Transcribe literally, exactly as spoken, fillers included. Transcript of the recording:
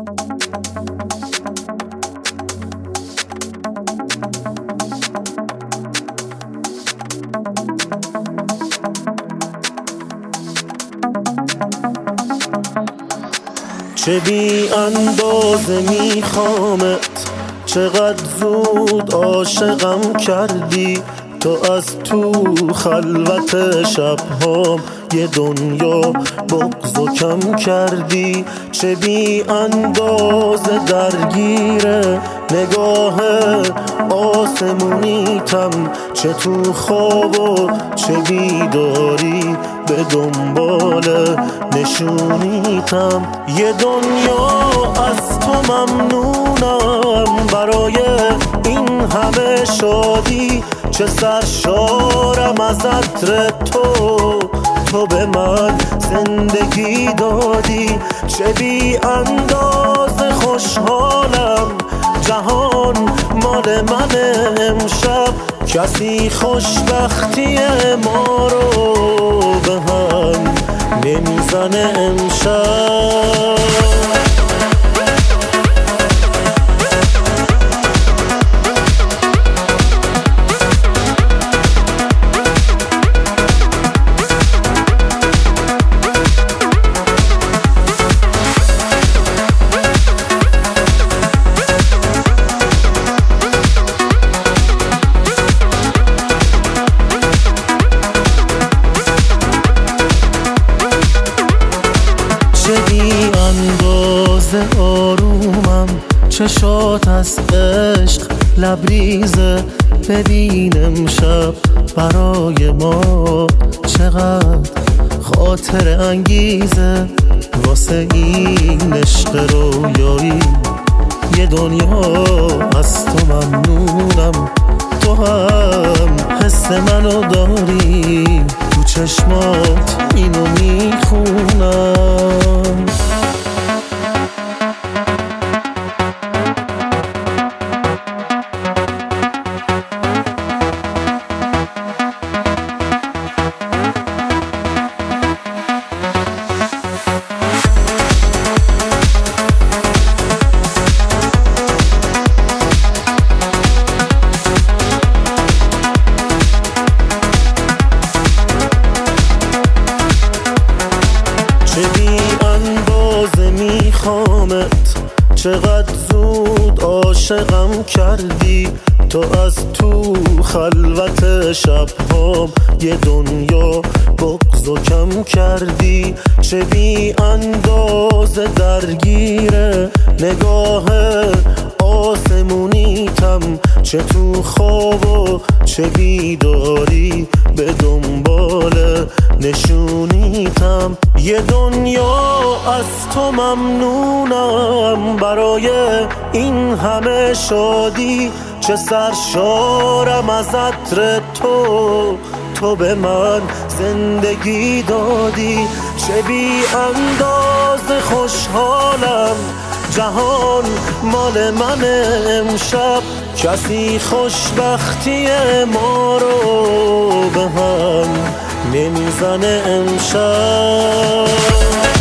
چه بی اندازه میخوامت، چقدر زود عاشقم کردی. تو از تو خلوت شبهام یه دنیا بغض و کم کردی. چه بی اندازه درگیره نگاه آسمونیتم، چه تو خواب و چه بیداری به دنبال نشونیتم. یه دنیا از تو ممنونم برای این همه شادی، چه سرشارم از عطر تو، تو به من زندگی دادی. چه بی اندازه خوشحالم، جهان مال من امشب. کسی خوشبختی ما رو به هم نمیزنه امشب. چه بی اندازه آرومم، چشات از عشق لبریزه. ببین امشب برای ما چقدر خاطر انگیزه. واسه این عشق رویایی یه دنیا از تو ممنونم. تو هم حس منو داری، تو چشمات اینو میخونم. چه بی اندازه میخوامت، چقدر زود عاشقم کردی. تو از تو خلوت شبهام یه دنیا بغض و کم کردی. چه بی اندازه درگیره نگاه آسمونیتم، چه تو خواب و چه بیداری به دنبال نشونیتم. یه دنیا از تو ممنونم برای این همه شادی، چه سرشارم از عطر تو، تو به من زندگی دادی. چه بی اندازه خوشحالم، جهان مال من امشب. کسی خوشبختی ما رو به هم نمیزنه امشب.